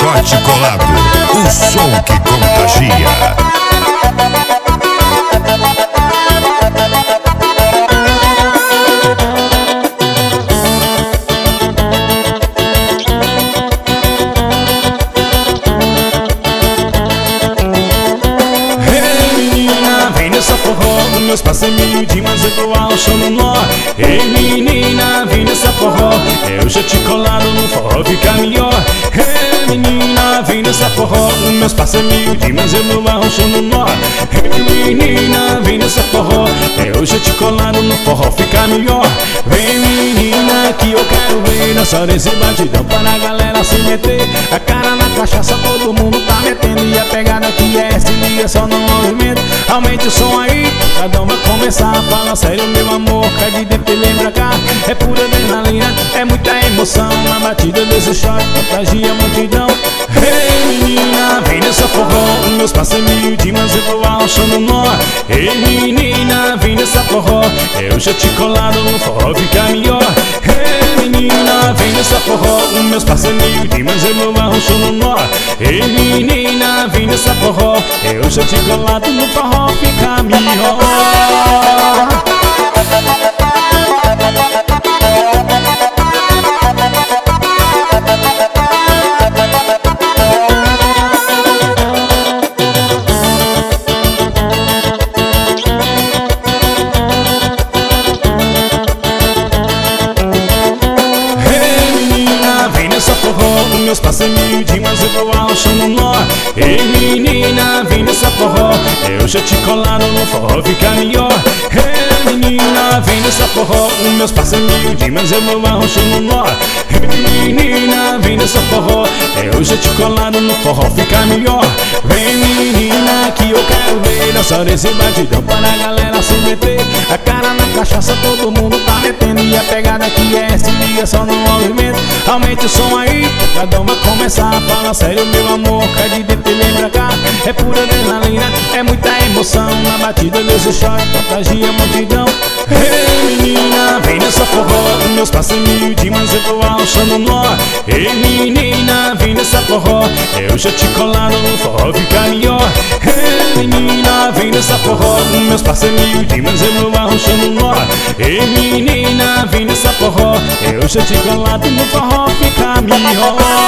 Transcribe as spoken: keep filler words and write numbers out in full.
Shot Colado, o som que contagia. Meus passos é miudinho, mas eu tô achando nó. Ei menina, vem nessa forró, eu já te colado no forró, fica melhor. Ei menina, vem nessa forró, meus passos é miudinho, mas eu tô achando nó. Ei menina, vem nessa forró, eu já te colado no forró, fica melhor. Vem menina, que eu quero ver dançar nesse batidão para a galera se meter. A cara na cachaça todo mundo tá metendo, e a pegada que é essa liga só no movimento. Aumente o som aí, cada um vai começar a falar sério, meu amor, cai de dentro e lembra cá. É pura adrenalina, é muita emoção, na batida desse shot contagia a multidão. Ei menina, vem nessa forró, meus passos é miudinho, mas eu tô achando nó. Ei menina, vem nessa forró, eu já te colado no forró, fica melhor. Ei menina, vem nessa forró, meus passos é miudinho, mas eu tô achando nó. Ei menina, vem nessa forró, eu já te colado no forró, fica melhor. Meus passos é miudinho, mas eu tô achando nó. Ei menina, vem nessa forró, eu já te colado no forró, fica melhor. Ei menina, vem nessa forró, meus passos é miudinho, mas eu tô achando nó. Ei menina, vem nessa forró, eu já te colado no forró, fica melhor. Vem menina, que eu quero ver dançar nesse batidão para a galera se meter. A cara na cachaça todo mundo tá metendo, e a pegada que é se liga só no movimento. Aumente o som aí, cada um vai começar a falar sério, meu amor, cai de dentro e lembra cá. É pura adrenalina, é muita emoção, na batida desse shot contagia a multidão. Ei menina, vem nessa forró, meus passos é miudinho, mas eu tô achando nó. Ei menina, vem nessa forró, eu já te colado no forró, fica melhor. Ei menina, vem nessa forró, meus passos é miudinho, mas eu tô achando nó. Ei menina, vem nessa forró, eu já te colado no forró, fica melhor.